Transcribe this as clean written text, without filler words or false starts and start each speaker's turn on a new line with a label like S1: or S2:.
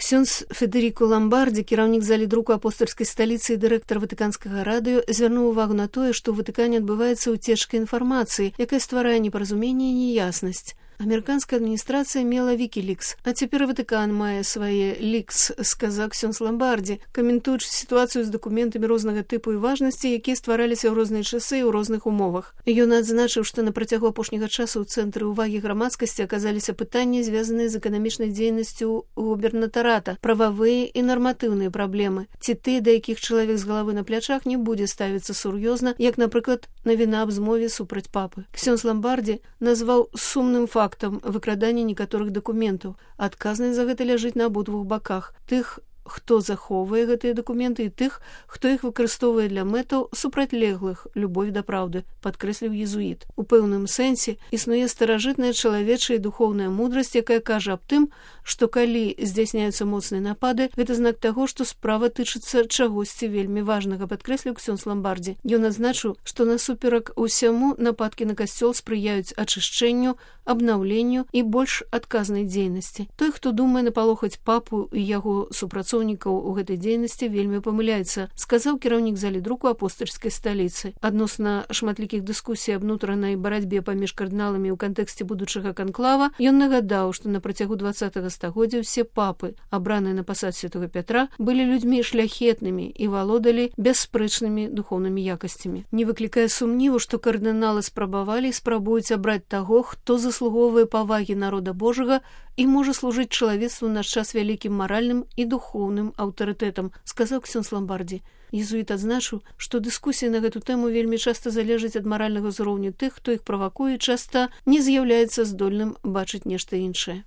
S1: Ксёндз Федеріко Ламбардзі, кіраўнік залі друку апостальскай сталіцы і дырэктар ватыканскага радыё, звярнуў увагу на тое, што ў Ватыкане адбываецца ўцечка інфармацыі, якая стварае непаразуменне і неяснасць. Амерыканская адміністрацыя мела Вікілікс, а цяпер Ватыкан мае свае лікс, сказаў Ксёндз Ламбардзі, каментуючы сітуацыю з дакументамі рознага тыпу і важнасці, якія ствараліся ў розныя часы і ў розных умовах. Ён адзначыў, што на працягу апошняга часу ў цэнтры ўвагі грамадскасці аказаліся пытанні, звязаныя з эканамічнай дзейнасцю губернатарата, прававыя і нарматыўныя праблемы. Ці тыя, да якіх чалавек з галавы на плячах не будзе ставіцца сур'ёзна, як, напрыклад, навіна аб змове супраць папы. Ксёндз Ламбардзі назваў сумным фактам выкрадання некаторых дакументаў. Адказнасць за гэта ляжыць на абодвух баках. Тых, хто захоўвае гэтыя дакументы, і тых, хто іх выкарыстоўвае для мэтаў супрацьлеглых любові да праўды, падкрэсліў езуіт. У пэўным сэнсе існуе старажытная чалавечая і духоўная мудрасць, якая кажа аб тым, што калі здзяйсняюцца моцныя напады, гэта знак таго, што справа тычыцца чагосьці вельмі важнага, падкрэсліў Ксёндз Ламбардзі. Ён адзначыў, што насуперак усяму нападкі на касцёл спрыяюць ачышчэнню, абнаўленню і больш адказнай дзейнасці. Той, хто думае напалохаць папу і яго супрацоўнікаў у гэтай дзейнасці, вельмі памыляецца, сказаў кіраўнік залі друку апостальскай сталіцы. Адносна шматлікіх дыскусій аб унутранай барацьбе паміж кардыналамі ў кантэксце будучага канклава, ён нагадаў, што на працягу 20-го стагоддзя ўсе папы, абраныя на пасад святога Пятра, былі людзьмі шляхетнымі і валодалі бясспрэчнымі духоўнымі якасцямі. Не выклікае сумніву, што кардыналы спрабавалі і спрабуюць абраць таго, хто заслугоўвае павагі народа Божага і можа служыць чалавецтву наш час вялікім маральным і духоўным аўтарытэтам, сказаў Ксёндз Ламбардзі. Езуіт адзначыў, што дыскусіі на гэту тэму вельмі часта залежаць ад маральнага ўзроўню тых, хто іх правакуе, часта не з'яўляецца здольным бачыць нешта іншае.